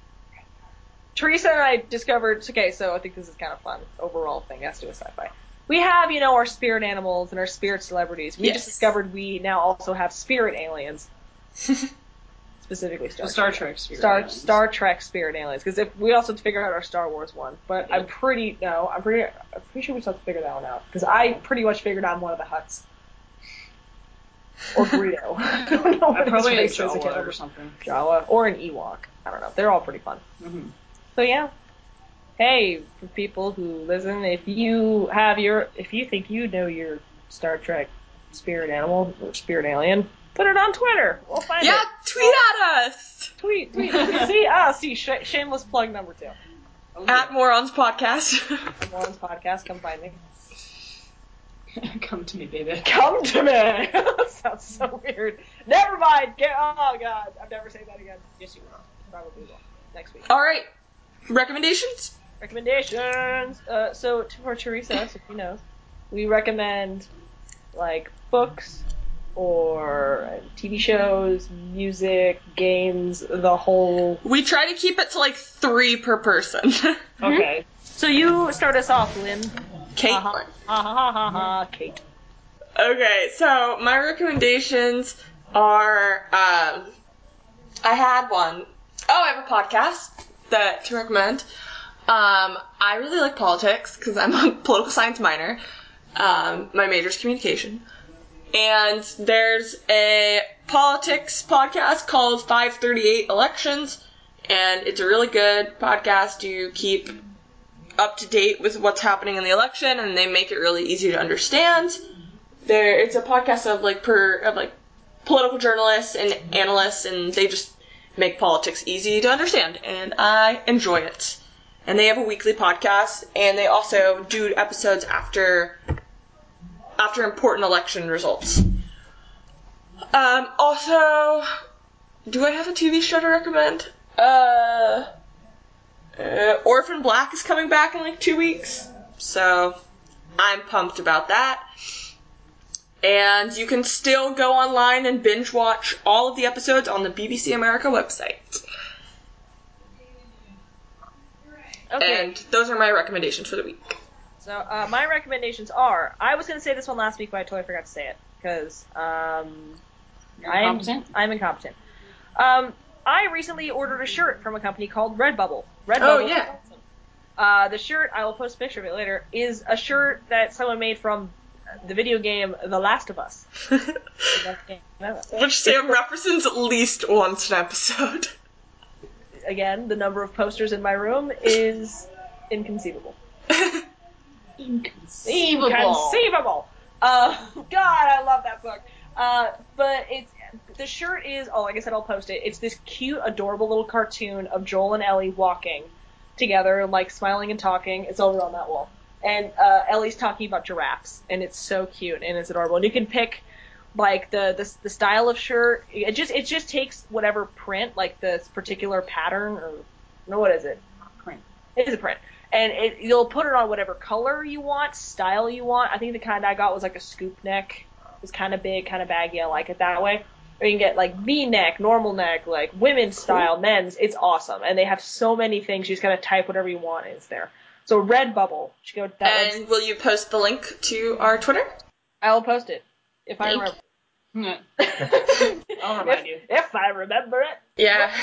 Speaker 2: Teresa and I discovered, okay, so I think this is kind of fun, overall thing, has to do with sci-fi. We have, you know, our spirit animals and our spirit celebrities. We
Speaker 1: Yes.
Speaker 2: just discovered we now also have spirit aliens. Specifically Star,
Speaker 3: The Star
Speaker 2: Trek.
Speaker 3: Trek Spirit
Speaker 2: Star,
Speaker 3: Aliens.
Speaker 2: Star Trek spirit aliens. Because if we also have to figure out our Star Wars one. But
Speaker 3: Yeah.
Speaker 2: I'm pretty, no, I'm pretty, I'm pretty sure we still have to figure that one out. Because I pretty much figured out I'm one of the Hutts. Or Greedo. I don't know what
Speaker 3: I'm probably a
Speaker 2: his race is, I can't
Speaker 3: Jawa or
Speaker 2: remember.
Speaker 3: something.
Speaker 2: Jawa. Or an Ewok. I don't know. They're all pretty fun.
Speaker 3: Mm-hmm.
Speaker 2: So yeah. Hey, for people who listen, if you have your, if you think you know your Star Trek spirit animal or spirit alien, put it on Twitter. We'll find
Speaker 1: Yeah,
Speaker 2: it.
Speaker 1: tweet at us.
Speaker 2: Tweet, tweet. see, ah, see, sh- shameless plug number two.
Speaker 3: Oh,
Speaker 1: At Morons Podcast.
Speaker 2: I'm Lauren's podcast. Come find me.
Speaker 3: Come to me, baby.
Speaker 2: Come to me. That sounds so weird. Never mind. Get, oh god, I'm never saying that again.
Speaker 3: Yes, you will.
Speaker 2: Probably will. Next week.
Speaker 1: All right. Recommendations?
Speaker 2: Recommendations. Uh, so to- for Teresa, so she knows, we recommend like books or uh, T V shows, music, games, the whole.
Speaker 1: We try to keep it to like three per person.
Speaker 3: Okay.
Speaker 2: So you start us off, Lynn.
Speaker 1: Caitlin.
Speaker 2: Ha ha ha ha ha, Kate.
Speaker 1: Okay, so my recommendations are, um, I had one. Oh, I have a podcast. that to recommend. Um, I really like politics because I'm a political science minor. Um, my major is communication. And there's a politics podcast called five thirty-eight Elections, and it's a really good podcast to keep up to date with what's happening in the election, and they make it really easy to understand. There, it's a podcast of like per of like political journalists and analysts, and they just make politics easy to understand, and I enjoy it. And they have a weekly podcast, and they also do episodes after after important election results. Um, also, do I have a T V show to recommend? Uh, uh, Orphan Black is coming back in like two weeks, so I'm pumped about that. And you can still go online and binge watch all of the episodes on the B B C America website.
Speaker 2: Okay.
Speaker 1: And those are my recommendations for the week.
Speaker 2: So, uh, my recommendations are, I was going to say this one last week, but I totally forgot to say it, because, um,
Speaker 3: You're
Speaker 2: I'm,
Speaker 3: incompetent?
Speaker 2: I'm incompetent. Um, I recently ordered a shirt from a company called Redbubble. Redbubble.
Speaker 1: Oh, yeah.
Speaker 2: Uh, the shirt, I will post a picture of it later, is a shirt that someone made from the video game The Last of Us.
Speaker 1: Which Sam references at least once an episode.
Speaker 2: Again, the number of posters in my room is inconceivable.
Speaker 3: Inconceivable.
Speaker 2: Inconceivable. Uh, God, I love that book. Uh, but it's, the shirt is, oh, like I said, I'll post it. It's this cute, adorable little cartoon of Joel and Ellie walking together, like smiling and talking. It's over on that wall. And, uh, Ellie's talking about giraffes, and it's so cute, and it's adorable. And you can pick, like, the, the, the style of shirt. It just, it just takes whatever print, like this particular pattern, or, no, what is it?
Speaker 3: Print.
Speaker 2: It is a print. And it, you'll put it on whatever color you want, style you want. I think the kind I got was like a scoop neck. It was kind of big, kind of baggy. I like it that way. Or you can get like V-neck, normal neck, like women's style, men's. It's awesome. And they have so many things. You just gotta type whatever you want, and it's there. So Redbubble. You should go to that
Speaker 1: And
Speaker 2: website.
Speaker 1: will you post the link to our Twitter?
Speaker 2: I will post it. If I
Speaker 1: Thank
Speaker 2: remember.
Speaker 3: I'll remind
Speaker 2: if,
Speaker 3: you.
Speaker 2: If I remember it.
Speaker 1: Yeah.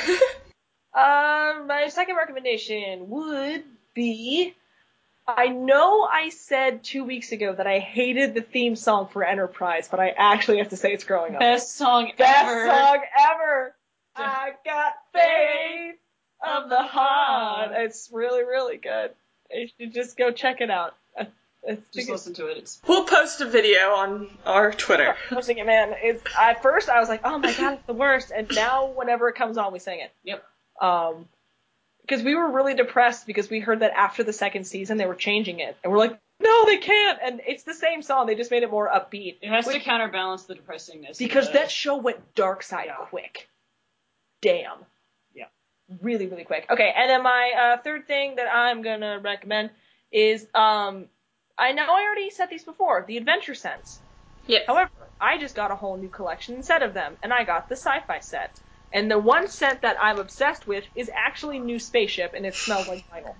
Speaker 2: Uh, my second recommendation would be, I know I said two weeks ago that I hated the theme song for Enterprise, but I actually have to say it's growing up.
Speaker 3: Best song
Speaker 2: Best
Speaker 3: ever.
Speaker 2: song ever! I got faith of the heart. It's really, really good. You should just go check it out. I, I think
Speaker 3: Just
Speaker 2: it's
Speaker 3: listen to it. It's
Speaker 1: We'll post a video on our Twitter.
Speaker 2: posting it, man. It's, at first I was like, oh my god, it's the worst, and now whenever it comes on, we sing it.
Speaker 3: Yep.
Speaker 2: Um, because we were really depressed because we heard that after the second season they were changing it, and we're like, no, they can't. And it's the same song, they just made it more upbeat.
Speaker 3: It has
Speaker 2: Which-
Speaker 3: to counterbalance the depressingness.
Speaker 2: because
Speaker 3: of the-
Speaker 2: that show went dark side
Speaker 3: Yeah.
Speaker 2: quick. Damn.
Speaker 3: Yeah.
Speaker 2: Really, really quick. Okay, and then my uh, third thing that I'm gonna recommend is, um, I know I already said these before, the Adventure Scents.
Speaker 1: Yes.
Speaker 2: However, I just got a whole new collection set of them, and I got the sci-fi set. And the one scent that I'm obsessed with is actually New Spaceship, and it smells like vinyl.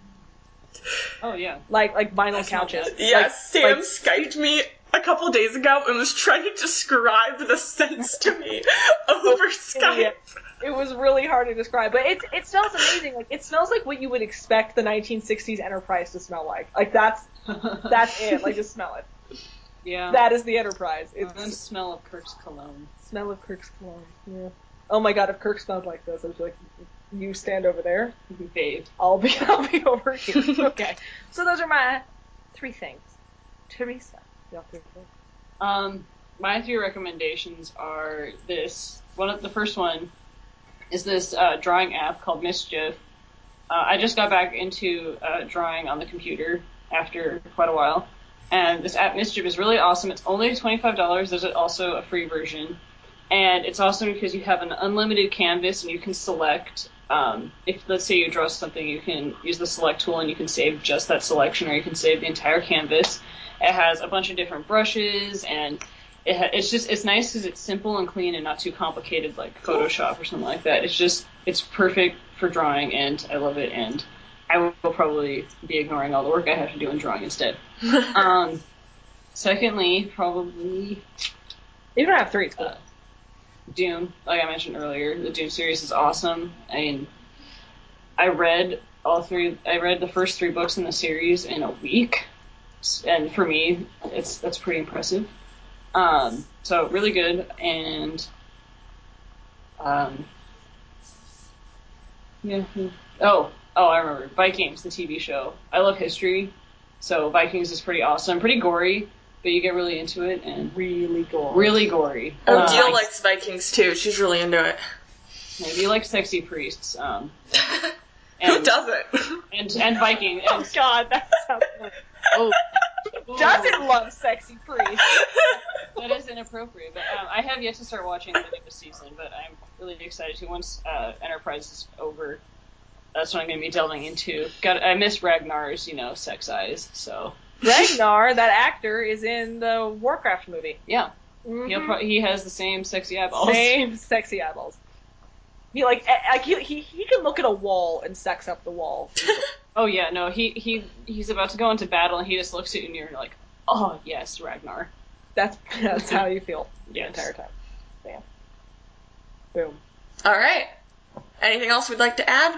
Speaker 3: Oh yeah.
Speaker 2: Like, like vinyl
Speaker 3: I smell
Speaker 2: couches.
Speaker 3: that.
Speaker 1: Yes,
Speaker 2: Like-
Speaker 1: Sam
Speaker 2: like-
Speaker 1: Skyped me a couple days ago and was trying to describe the scents to me over Skype.
Speaker 2: Yeah. It was really hard to describe, but it it smells amazing. Like, it smells like what you would expect the nineteen sixties Enterprise to smell like. Like, that's, that's it. Like, just smell it.
Speaker 3: Yeah.
Speaker 2: That is the Enterprise.
Speaker 3: And the
Speaker 2: It's
Speaker 3: smell of Kirk's cologne.
Speaker 2: smell of Kirk's cologne. Yeah. Oh my god, if Kirk smelled like this, I'd be like, you stand over there,
Speaker 3: Babe.
Speaker 2: I'll be, I'll be over here. Okay. So those are my three things. Teresa. Y'all three things.
Speaker 3: Um, my three recommendations are this. One of the first one is this uh, drawing app called Mischief. Uh, I just got back into uh, drawing on the computer after quite a while, and this app Mischief is really awesome. It's only twenty-five dollars. There's also a free version, and it's awesome because you have an unlimited canvas and you can select. Um, if let's say you draw something, you can use the select tool and you can save just that selection, or you can save the entire canvas. It has a bunch of different brushes, and it ha- it's just it's nice because it's simple and clean and not too complicated like Photoshop or something like that. It's just it's perfect for drawing, and I love it. And I will probably be ignoring all the work I have to do in drawing instead. um, secondly, probably
Speaker 2: You don't have three, it's cool.
Speaker 3: uh, Dune. Like I mentioned earlier, the Dune series is awesome. I mean, I read all three. I read the first three books in the series in a week, and for me, it's that's pretty impressive. Um, so really good, and um, yeah. Oh, oh, I remember Vikings, the T V show. I love history, so Vikings is pretty awesome, pretty gory, but you get really into it and
Speaker 2: Really gory.
Speaker 3: really gory.
Speaker 1: Oh,
Speaker 3: Uh,
Speaker 1: Deal likes Vikings too. She's really into it.
Speaker 3: Maybe you like sexy priests. Um,
Speaker 1: Who
Speaker 3: and,
Speaker 1: doesn't?
Speaker 3: And and Viking.
Speaker 2: Oh
Speaker 3: And,
Speaker 2: God, that sounds.
Speaker 3: oh,
Speaker 2: Doesn't love sexy priests.
Speaker 3: that is inappropriate. But um, I have yet to start watching the newest season, but I'm really excited to. Once uh, Enterprise is over, that's what I'm going to be delving into. Got I miss Ragnar's, you know, sex eyes. So
Speaker 2: Ragnar, that actor, is in the Warcraft movie.
Speaker 3: yeah,
Speaker 2: Mm-hmm.
Speaker 3: He'll pro- he has the same sexy eyeballs.
Speaker 2: Same sexy eyeballs. He like like he he he can look at a wall and sex up the wall.
Speaker 3: Oh yeah, no, he he he's about to go into battle and he just looks at you and you're like, oh yes, Ragnar.
Speaker 2: That's that's how you feel the
Speaker 3: Yes.
Speaker 2: entire time. Bam. Boom.
Speaker 1: All right. Anything else we'd like to add?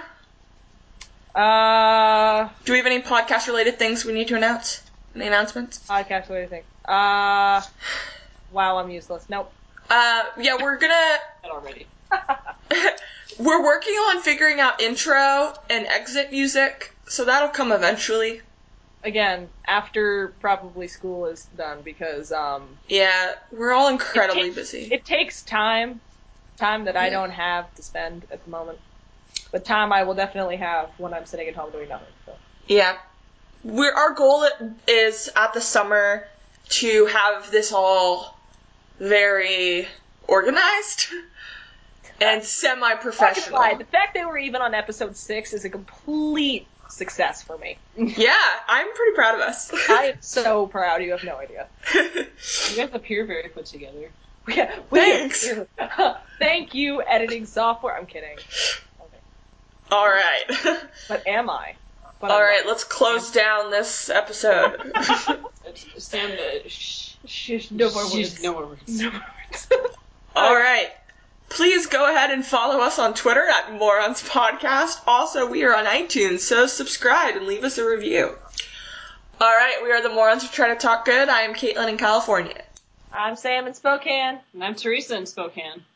Speaker 2: Uh,
Speaker 1: Do we have any podcast-related things we need to announce? Any announcements?
Speaker 2: podcast. What do you think? Uh, wow, I'm useless. Nope.
Speaker 1: Uh, yeah, we're gonna.
Speaker 3: That already.
Speaker 1: We're working on figuring out intro and exit music, so that'll come eventually.
Speaker 2: Again, after probably school is done, because um,
Speaker 1: Yeah, we're all incredibly
Speaker 2: it ta-
Speaker 1: busy.
Speaker 2: It takes time, time that I
Speaker 1: Yeah.
Speaker 2: don't have to spend at the moment, but time I will definitely have when I'm sitting at home doing nothing. So.
Speaker 1: Yeah. We're, our goal is at the summer to have this all very organized and semi-professional.
Speaker 2: Lie. The fact that we're even on episode six is a complete success for me.
Speaker 1: Yeah, I'm pretty proud of us.
Speaker 2: I am so proud. You have no idea.
Speaker 3: You guys appear very put together.
Speaker 2: Yeah, we
Speaker 1: Thanks.
Speaker 2: Thank you, editing software. I'm kidding. Okay.
Speaker 1: All right.
Speaker 2: But am I? But
Speaker 1: All
Speaker 2: I'm
Speaker 1: right,
Speaker 2: not.
Speaker 1: let's close down this episode.
Speaker 3: It's, Sam, uh, shh.
Speaker 2: Shh, no more
Speaker 3: Shh,
Speaker 2: words.
Speaker 3: No more words.
Speaker 2: No more words.
Speaker 1: All right. Please go ahead and follow us on Twitter at Morons Podcast. Also, we are on iTunes, so subscribe and leave us a review. All right, we are the Morons who try to talk good. I am Caitlin in California.
Speaker 2: I'm Sam in Spokane.
Speaker 3: And I'm Teresa in Spokane.